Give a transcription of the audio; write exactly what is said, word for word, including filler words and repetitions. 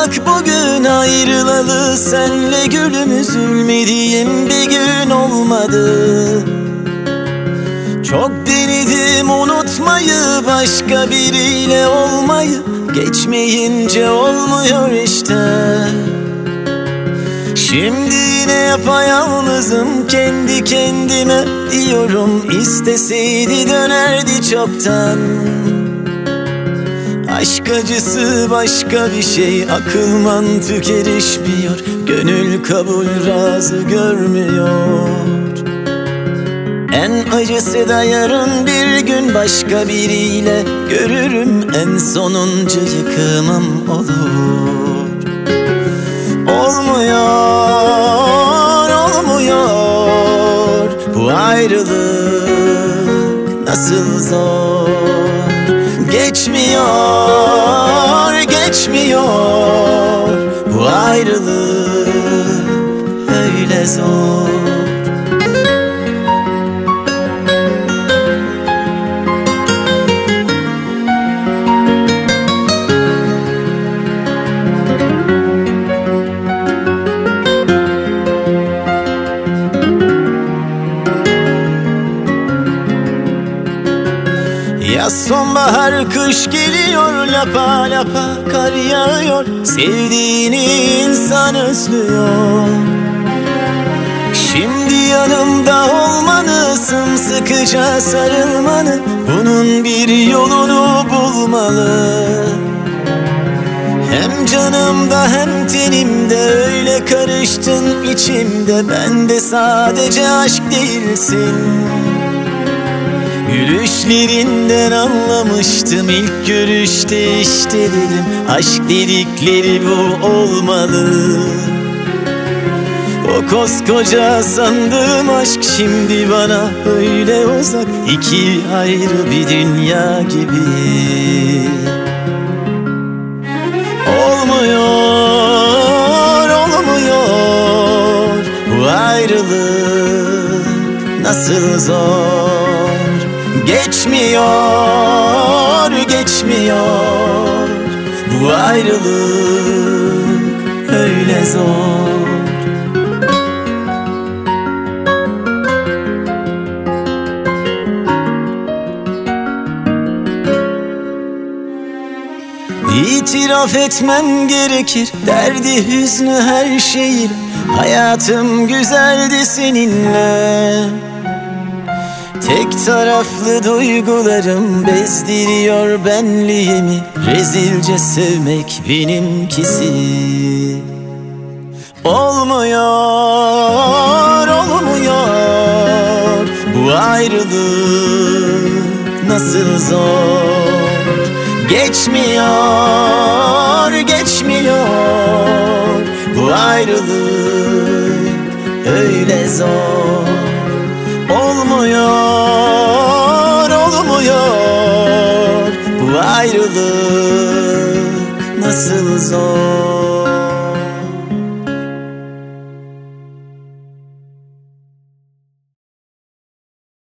bak bugün ayrılalı senle gülüm, üzülmediğim bir gün olmadı. Çok denedim unutmayı, başka biriyle olmayı, geçmeyince olmuyor işte. Şimdi yine yapayalnızım, kendi kendime diyorum, isteseydi dönerdi çoktan. Aşk acısı başka bir şey, akıl mantık erişmiyor, gönül kabul razı görmüyor. En acısı da yarın bir gün başka biriyle görürüm, en sonuncu yıkımım olur. Olmuyor, olmuyor bu ayrılık nasıl zor. Geçmiyor, geçmiyor bu ayrılık öyle zor. Yaz, sonbahar, kış geliyor, lapa lapa kar yağıyor, sevdiğini insan özlüyor. Şimdi yanımda olmanı, sımsıkıca sarılmanı, bunun bir yolunu bulmalı. Hem canımda hem tenimde öyle karıştın içimde, ben de sadece aşk değilsin. Gülüşlerinden anlamıştım ilk görüşte, işte dedim, aşk dedikleri bu olmalı. O koskoca sandığım aşk şimdi bana öyle uzak, iki ayrı bir dünya gibi. Olmuyor, olmuyor bu ayrılık nasıl zor. Geçmiyor, geçmiyor bu ayrılık öyle zor. İtiraf etmem gerekir, derdi hüznü her şeyi, hayatım güzeldi seninle. Tek taraflı duygularım bezdiriyor benliğimi, rezilce sevmek benimkisi. Olmuyor, olmuyor bu ayrılık nasıl zor. Geçmiyor, geçmiyor bu ayrılık öyle zor. Olmuyor, olmuyor bu ayrılık nasıl zor.